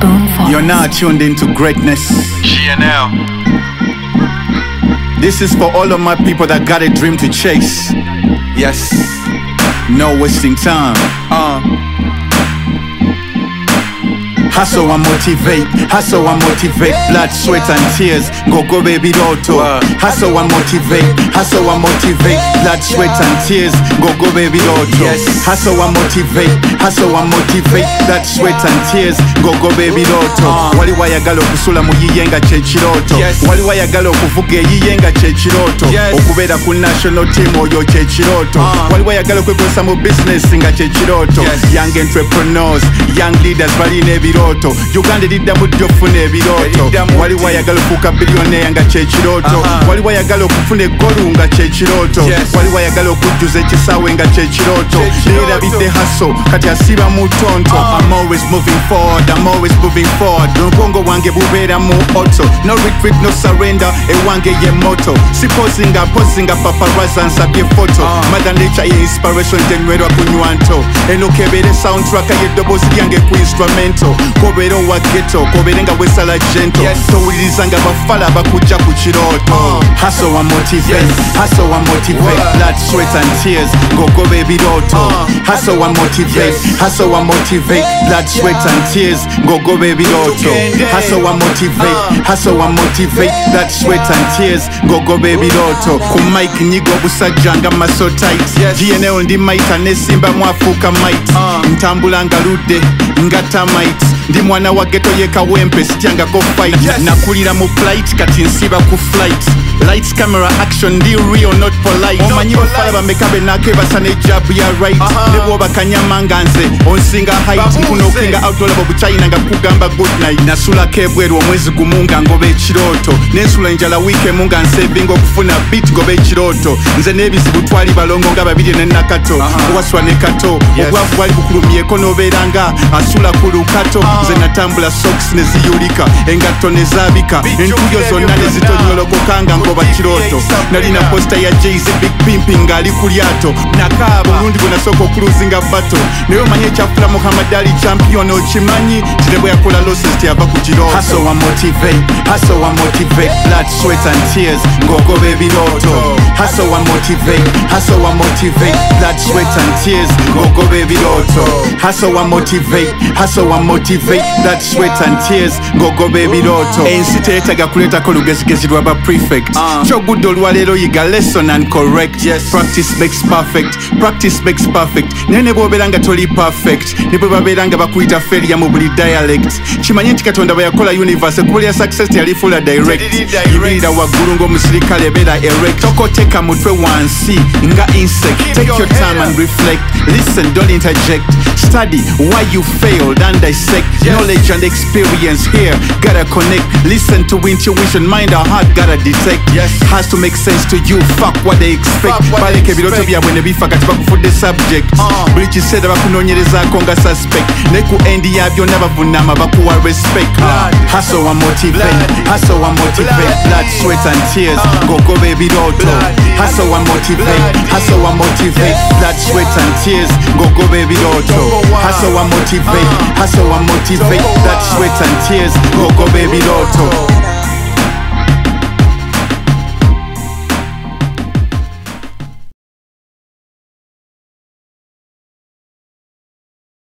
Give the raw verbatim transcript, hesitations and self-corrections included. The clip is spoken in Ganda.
You're now tuned into greatness. G N L. This is for all of my people that got a dream to chase. Yes, no wasting time. Uh. Hustle and motivate, hustle and motivate, blood, sweat and tears, go go baby roto. Hustle and motivate, hustle and motivate, blood, sweat and tears, go go baby roto. Yes. Hustle and motivate, hustle and motivate, blood, sweat and tears, go go baby roto. Wali wayagala okusula mu yiyenga kyekiroto. Wali wayagala okuvuga eyiyenga kyekiroto. Okubeera ku national team oyo kyekiroto. Wali wayagala okwekozesa mu business nga kyekiroto. Young entrepreneurs, young leaders balina ebiroto. Uganda liddamu ddyo okufuna ebiroto. Wali wayagala okufuuka billionaire nga kyekiroto. Wali wayagala okufuna eggolu nga kyekiroto. Wali wayagala okujjuza ekisaawe nga kyekiroto. Leerabidde haso kati asiba mu tonto. I'm always moving forward, I'm always moving forward. Obwongo wange bubeera mu auto. No retreat, no surrender, ewange ye moto. Sipozinga, pozinga paparazzi nsabye foto. Mother nature ye inspiration tenywerwa kunywa nto. Eno kebere soundtrack y'eddoboozi lyange ku instrumental. Kobero wa ghetto, kobere nga wesala gento. Towuliriza nga bafala bakujja ku kiroto. Hustle and motivate, hustle and motivate, blood, sweat and tears, go go baby roto. Hustle and motivate, hustle and motivate, blood, sweat and tears, go go baby roto. Hustle and motivate, hustle and motivate, blood, sweat and tears, go go baby roto. Ku mic nyigo busajja nga muscle tight. G N L ndi maita nesimba mwafuuka might. Ntambula nga ludde nga termites. Ndi mwana wa ghetto ye kawempe sityangako fight. Nakulira mu flight kati nsiba ku flight. Lights, camera, action, ndi real not polite. Omanyi bafala bameka benake basana ejabu ya right. Nebo bakanyama nga nze onsinga height. Nkunokinga outolabo buchina nga kugamba good night. Nasula kebweru omwezi gumu nga ngoba ekiroto. Nensula enjala weekend nga nsebinga okufuna beat goba ekiroto. Nze n'ebizibu twali balongo nga babiri ne nakato. Owaswa ne kato obwavu bwali bukulumyeko n'obeeranga asula ku lukato. Nze natambula socks ne ziyulika engatto ne zaabika entuyo zonna ne zitonyolokoka nga ngoba kiroto. Nalina posta ya Jay-Z Big Pimping ngali ku lyato. Nakaaba olundi gwe nasooka okuluzinga bato. Naye omanyi ekyafula Muhammad Ali champion okimanyi kire bwe yakola losses teyava ku kiroto. Hustle and motivate, hustle and motivate, blood, sweat and tears, ngogoba ebiroto. Hustle and motivate, hustle and motivate, blood, sweat and tears, ngogoba ebiroto. Hustle and motivate, hustle and motivate, blood, sweat and tears, ngogoba ebiroto. Ensi teetaaga kuleetako lugezigezi lwa ba prefect. Kyogudde olwaleero yiga lesson and correct. Practice makes perfect, practice makes perfect. Naye ne bw'obeera nga toli perfect ne bwe babeera nga bakuyita failure mu buli dialect. Kimanyi nti Katonda bwe yakola universe ekubulya success teyali fulla direct. Yibirira waggulu ng'omusirikale beera erect. Tokoteka mutwe wansi nga insect. Take your time and reflect. Listen, don't interject. Study why you failed and dissect. Knowledge and experience here gotta connect. Listen to intuition, mind or heart gotta detect. Has to make sense to you, fuck what they expect. Baleka ebiroto byabwe ne bifa kati bakufudde subject. Buli kiseera bakunoonyerezaako nga suspect. Ne ku endi ya byonna bavunama bakuwa respect. Hustle and motivate, hustle and motivate, blood, sweat and tears, ngogoba ebiroto. Hustle and motivate, hustle and motivate, blood, sweat and tears, ngogoba ebiroto. Hustle and motivate, hustle and motivate, blood, sweat and tears, ngogoba ebiroto.